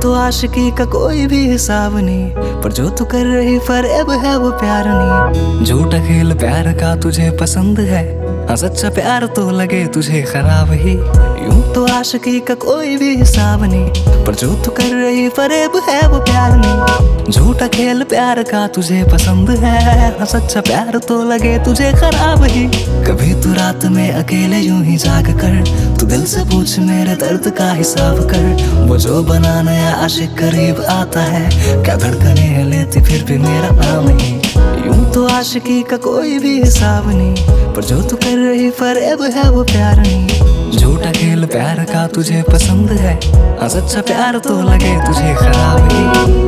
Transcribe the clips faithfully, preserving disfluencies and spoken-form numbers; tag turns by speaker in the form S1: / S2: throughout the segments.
S1: तो आशिकी का कोई भी हिसाब नहीं, पर जो तू कर रही फरेब है वो प्यार नहीं। झूठा खेल प्यार का तुझे पसंद है, हाँ सच्चा प्यार तो लगे तुझे खराब ही। यूं तो आशिकी का कोई भी हिसाब नहीं, पर जो तू कर रही फरेब है वो प्यार नहीं। झूठा खेल प्यार का तुझे पसंद है, हाँ सच्चा प्यार तो लगे तुझे खराब ही। कभी तू रात में अकेले यूं ही जाग कर, तू दिल से पूछ मेरे दर्द का हिसाब कर। वो जो बना नया आशिक करीब आता है, क्या धड़कने लेती फिर भी मेरा नाम ही। यूं तो आशिकी का कोई भी हिसाब नहीं, पर जो तू कर रही फरेब है वो प्यार नहीं। झूठा खेल प्यार का तुझे पसंद है, हाँ सच्चा प्यार तो लगे तुझे खराब ही।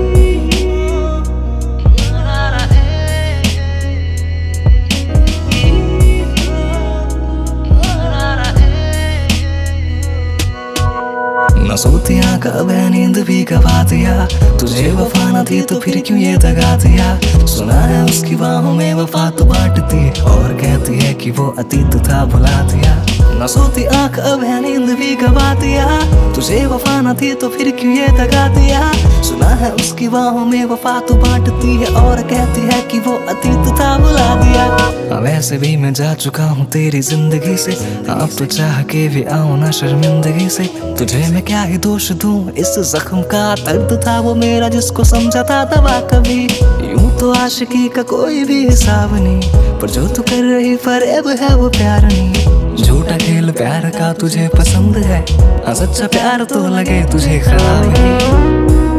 S1: न सोतिया कब है नींद भी गवा दिया, तुझे वफा न थी तो फिर क्यों ये दगा दिया। सुना है उसकी बाहों में वफा तो बांटती है, और कहती है कि वो अतीत था भुला दिया। न सोती आंख अब है नींद भी गवा दिया, तुझे वफा न थी तो फिर क्यों ये दगा दिया। सुना है उसकी बाहों में वफा तो बांटती है, और कहती है कि वो अतीत था भुला दिया। हाँ वैसे भी मैं जा चुका हूँ तेरी जिंदगी से, अब तो चाह के भी आऊँ ना शर्मिंदगी से। तुझे मैं क्या ही दोष दूं, इस जख्म का दर्द था वो मेरा जिसको समझा था दवा कभी। यूं तो आशिकी का कोई भी हिसाब नहीं, पर जो तू कर रही फरेब है वो प्यार नहीं। झूठा खेल प्यार का तुझे पसंद है, हाँ सच्चा प्यार तो लगे तुझे खराब ही।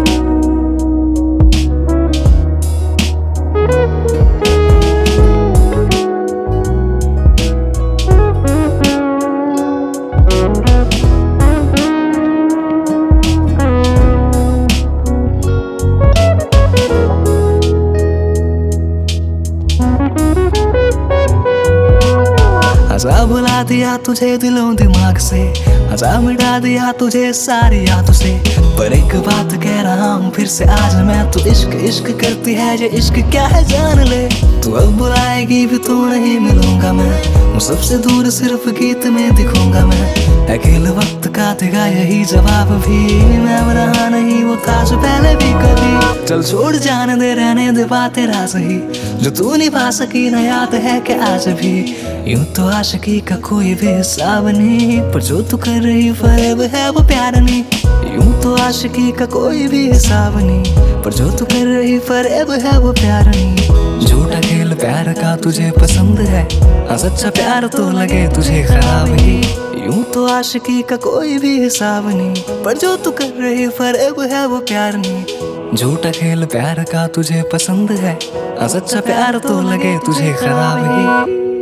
S1: हज़ा बुला दिया तुझे दिलों दिमाग से, हज़ा मिटा दिया तुझे सारी यादों से। पर एक बात कह रहा हूँ फिर से आज मैं, तू इश्क इश्क करती है, ये इश्क क्या है जान ले। तू अब बुलाएगी भी तो नहीं मिलूंगा मैं, वो सबसे दूर सिर्फ गीत में दिखूंगा मैं। अकेले वक्त का देगा यही जवाब भी, मैं रहा नहीं वो था जो पहले भी कभी। चल छोड़ जाने दे, रहने दे बातें राज ही, जो तू निभा सकी ना याद है कि आज भी। यूं तो आशिकी का कोई भी हिसाब नहीं, पर जो तू कर रही फरेब है वो प्यार नहीं। यूं तो आशिकी का कोई भी हिसाब नहीं, पर जो तू कर रही फरेब है वो प्यार नहीं। झूठा खेल प्यार का तुझे पसंद है, हाँ सच्चा प्यार तो लगे तुझे खराब ही। यूं तो आशिकी का कोई भी हिसाब नहीं, पर जो तू कर रही फरेब है वो प्यार नहीं। झूठा खेल प्यार का तुझे पसंद है, हाँ सच्चा प्यार तो लगे तुझे खराब ही।